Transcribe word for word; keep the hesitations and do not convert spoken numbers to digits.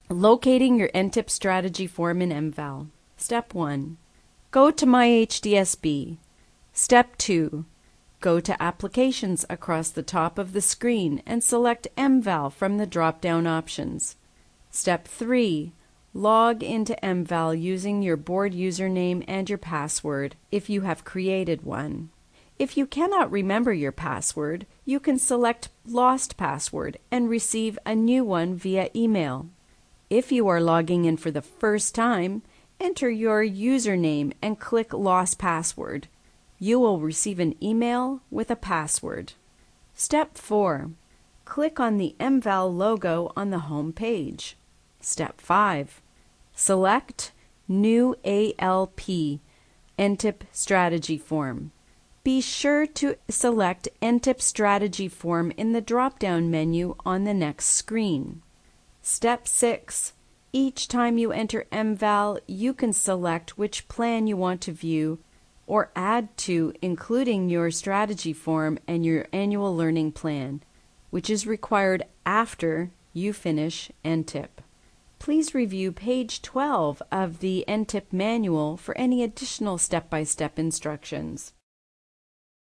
Locating your N T I P strategy form in M V A L. Step one. Go to My H D S B. Step two. Go to Applications across the top of the screen and select M V A L from the drop-down options. Step three. Log into M V A L using your board username and your password if you have created one. If you cannot remember your password, you can select Lost Password and receive a new one via email. If you are logging in for the first time, enter your username and click Lost Password. You will receive an email with a password. Step four. Click on the M V A L logo on the home page. Step five. Select New A L P N T I P Strategy Form. Be sure to select N T I P Strategy Form in the drop-down menu on the next screen. Step six. Each time you enter M V A L, you can select which plan you want to view or add to, including your strategy form and your annual learning plan, which is required after you finish N T I P. Please review page twelve of the N T I P manual for any additional step-by-step instructions.